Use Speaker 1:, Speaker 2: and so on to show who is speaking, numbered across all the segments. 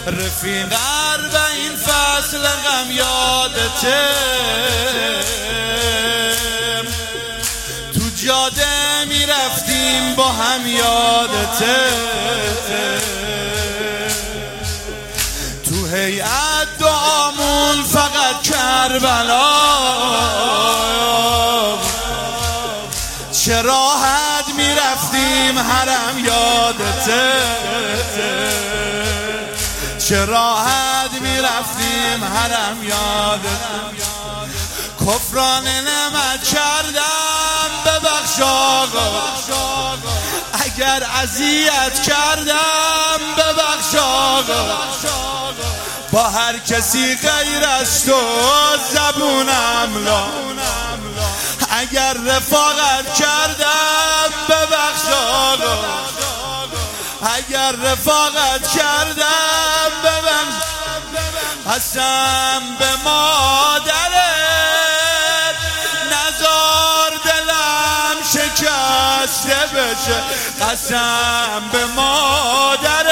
Speaker 1: رفیق این فصل غم یادته، تو جاده میرفتیم با هم یادته، تو هیئت دعامون فقط کربلا، چه راحت میرفتیم حرم یادته، چه راحت میرفتیم حرم یادته. کفران نعمت کردم ببخش آقا، اگر اذیت کردم ببخش آقا، با هر کسی غیر از تو زبونم لا، اگر رفاقت کردم ببخش آقا، اگر رفاقت کردم ببخش. قسم به مادرت نزار دلم شکسته بشه، قسم به مادرت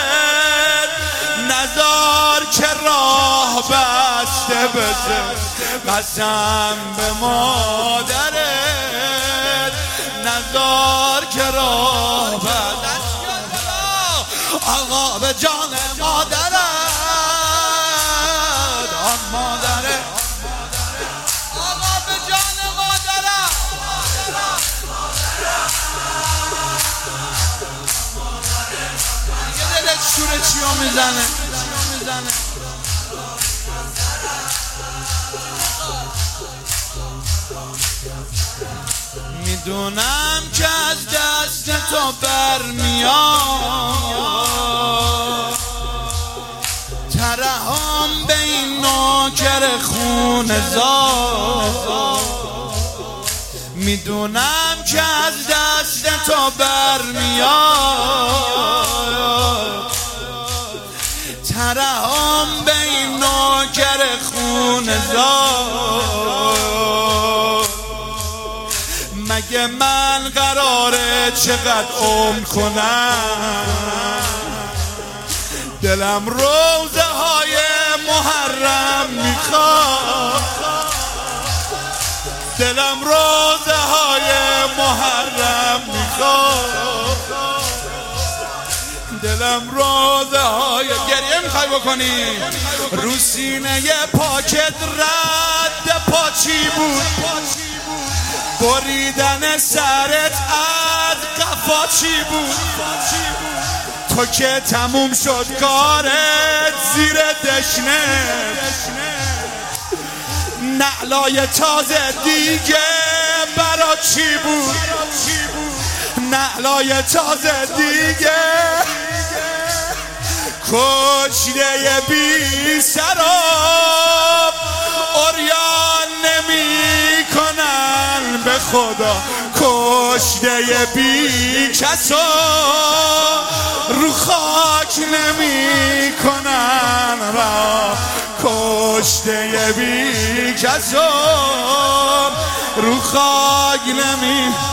Speaker 1: نزار که راه بسته بشه، قسم به مادرت نزار که راه بسته. آقا به جان مادرت، آن مادرت، آقا به جان مادرت. یه دلت شوره چیا میزنه؟ میدونم که از دست تو برمیاد، ترحم به این نوکر خونه‌زار، میدونم که از دست تو برمیاد، ترحم به این نوکر خونه‌زار. مگه من قراره چقدر عمر کنم، دلم روزه های محرم میخواد، دلم روزه های محرم میخواد، دلم روزه های گریه میخوای بکنی. رو سینه پاکت رد پاچی بود، بریدن سرت از قفا چی بود، تو که تموم شد کارت زیر دشنه، نعلای تازه دیگه برا چی بود، نعلای تازه دیگه کشته بی سراب عریان نمی کنن به خدا، کشته بی کسا رو خاک نمی کنن را، کشته بی کسا رو خاک نمی